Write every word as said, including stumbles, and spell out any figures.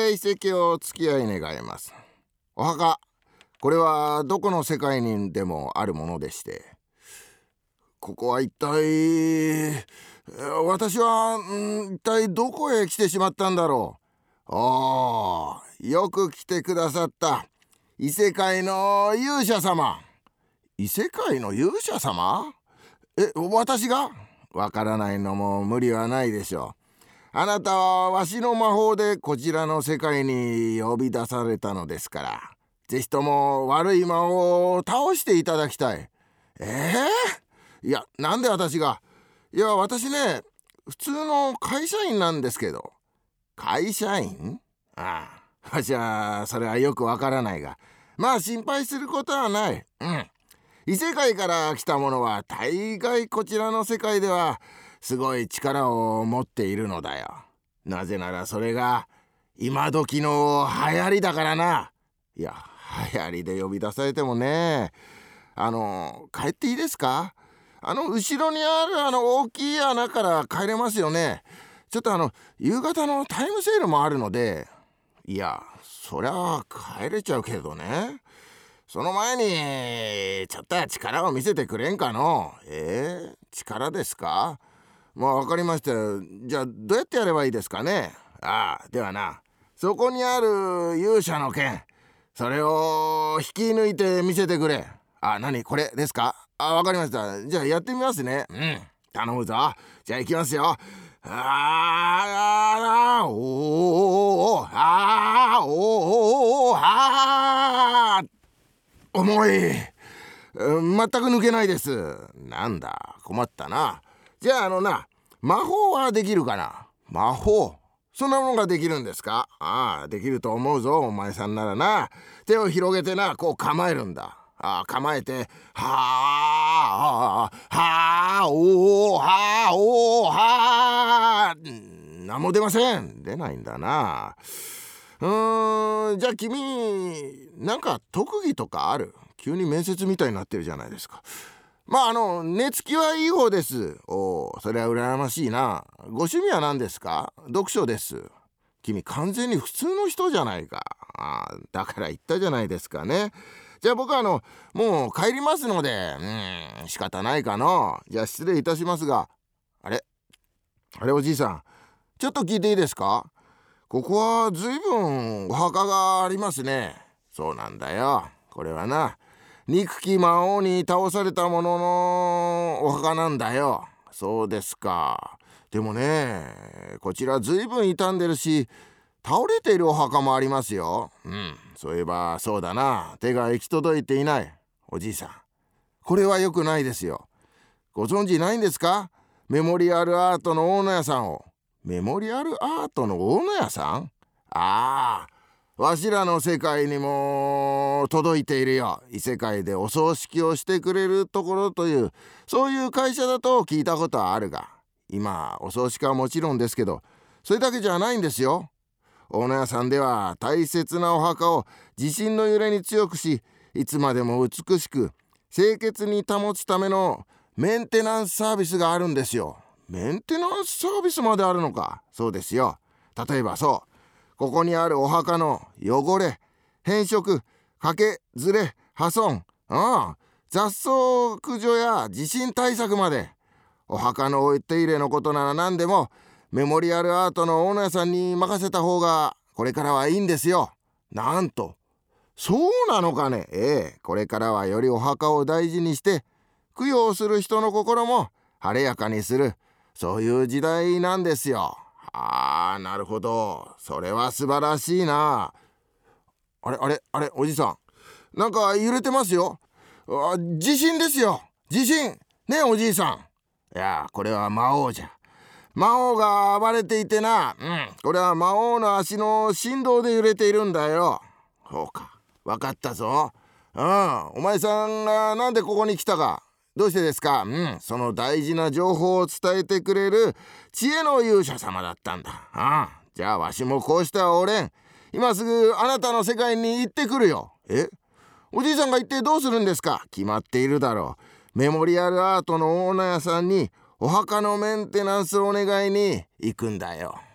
遺跡を付き合い願います。お墓、これはどこの世界にでもあるものでして、ここは一体、私は、ん、一体どこへ来てしまったんだろう。おー、よく来てくださった。異世界の勇者様。異世界の勇者様？え、私が？わからないのも無理はないでしょう。あなたはわしの魔法でこちらの世界に呼び出されたのですから、ぜひとも悪い魔王を倒していただきたい。えー、いや、なんで私が？いや、私ね、普通の会社員なんですけど。会社員？ああ、わしはそれはよくわからないが、まあ心配することはない。うん。異世界から来た者は大概こちらの世界ではすごい力を持っているのだよ。なぜならそれが今時の流行りだからな。いや、流行りで呼び出されてもね。あの、帰っていいですか？あの後ろにあるあの大きい穴から帰れますよね。ちょっとあの夕方のタイムセールもあるので。いや、そりゃ帰れちゃうけどね。その前にちょっとは力を見せてくれんかの。えー、力ですか？まあ分かりましたよ。じゃあどうやってやればいいですかね。ああ、ではな、そこにある勇者の剣、それを引き抜いて見せてくれ。あ、何これですか？あ、分かりました。じゃあやってみますね。うん、頼むぞ。じゃあ行きますよ。あーあーおーおーあーおーおーあー重い。全く抜けないです。なんだ、困ったな。じゃああのな、魔法はできるかな？魔法、そんなものができるんですか？ああ、できると思うぞ、お前さんならな。手を広げてな、こう構えるんだ。ああ、構えて、はあ、はあ、おお、はあ、おお、はあ、なんも出ません。出ないんだな。うーん、じゃあ君、なんか特技とかある？急に面接みたいになってるじゃないですか。まああの寝つきはいい方です。おお、それは羨ましいな。ご趣味は何ですか？読書です。君完全に普通の人じゃないか。あ、だから言ったじゃないですかね。じゃあ僕はあのもう帰りますので、うん、仕方ないかな。じゃあ失礼いたしますが、あれあれおじいさん、ちょっと聞いていいですか？ここはずいぶんお墓がありますね。そうなんだよ。これはな、憎き魔王に倒されたもののお墓なんだよ。そうですか。でもね、こちらずいぶん傷んでるし、倒れているお墓もありますよ。うん、そういえばそうだな。手が行き届いていない。おじいさん、これは良くないですよ。ご存知ないんですか？メモリアルアートの大野屋さんを。メモリアルアートの大野屋さん？ああ、わしらの世界にも届いているよ。異世界でお葬式をしてくれるところという、そういう会社だと聞いたことはあるが、今お葬式はもちろんですけど、それだけじゃないんですよ。大野屋さんでは大切なお墓を地震の揺れに強くし、いつまでも美しく清潔に保つためのメンテナンスサービスがあるんですよ。メンテナンスサービスまであるのか。そうですよ。例えばそう、ここにあるお墓の汚れ、変色、欠けずれ、破損、ああ、雑草駆除や地震対策まで、お墓のお手入れのことなら何でもメモリアルアートのオーナーさんに任せた方がこれからはいいんですよ。なんと、そうなのかね。ええ、これからはよりお墓を大事にして供養する人の心も晴れやかにする、そういう時代なんですよ。ああ、なるほど。それは素晴らしいな。あれあれあれおじさん、なんか揺れてますよ。あ、地震ですよ。地震ねえおじいさん。いや、これは魔王じゃ。魔王が暴れていてな。うん、これは魔王の足の振動で揺れているんだよ。そうか、わかったぞ。うん、お前さんがなんでここに来たか、どうしてですか？うん、その大事な情報を伝えてくれる知恵の勇者様だったんだ。ああ、じゃあわしもこうしてはおれん。今すぐあなたの世界に行ってくるよ。え、おじいさんが行ってどうするんですか？決まっているだろう。メモリアルアートのオーナーさんにお墓のメンテナンスをお願いに行くんだよ。